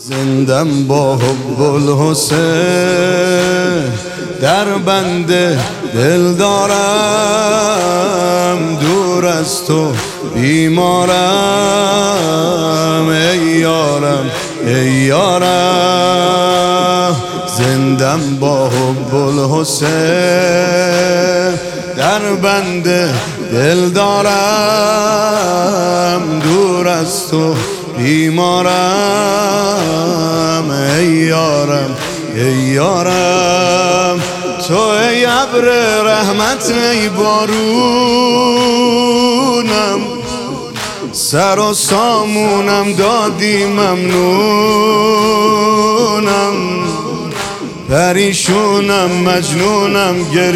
زندم با حب الحسین، در بند دل دارم، دور از تو بیمارم. ای یارم ای یارم، زندم با حب الحسین، در بند دل دارم، دور از تو بیمارم. ای یارم ای یارم، تو ای ابر رحمت ای بارونم، سر و سامونم دادی ممنونم. پریشونم مجنونم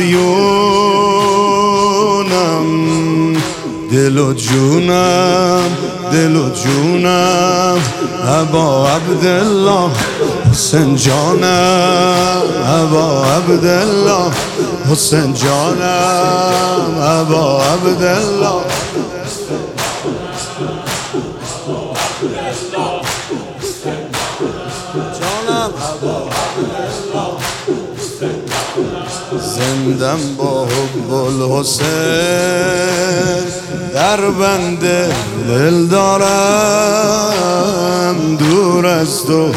گریونم، دل و جونم دل و جونم. ابا عبدالله حسین جانم، ابا عبدالله حسین جانم، ابا عبدالله جانم، ابا عبدالله. زندم با حب الحسین، در بند دل دارم، دور از تو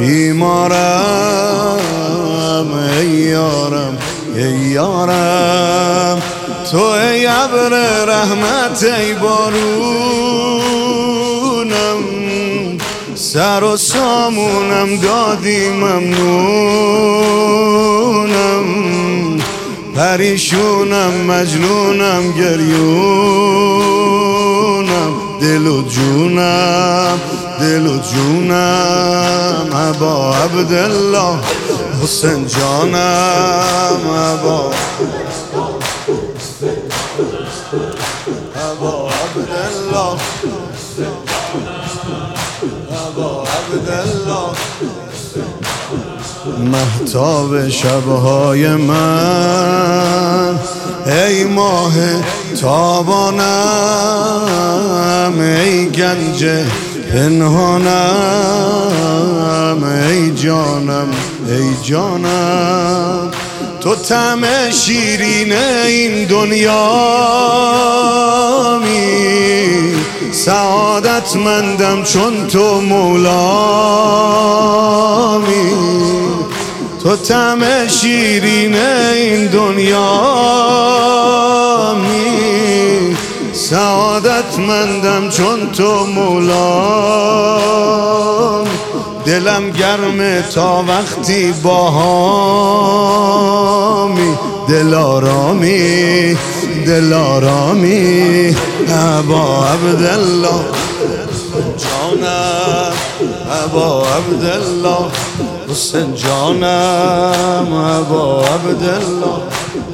بیمارم. ای یارم ای یارم، تو ای ابر رحمت ای بارونم، سر و سامونم دادی ممنونم. پریشونم مجنونم گریونم، دل و جونم دل و جونم. ابا عبدالله حسین جانم، ابا عبدالله، ابا عبدالله. مهتاب شبهای من، ای ماه تابانم، ای گنج پنهانم، ای جانم ای جانم. تو طعم شیرین این دنیامی، سعادتمندم چون تو مولامی. تو طعم شیرین این دنیامی، سعادتمندم چون تو مولام. دلم گرمه تا وقتی باهامی، دلارامی دلارامی. ابا عبدالله جانم، ابا عبدالله حسین جانم، ابا عبدالله.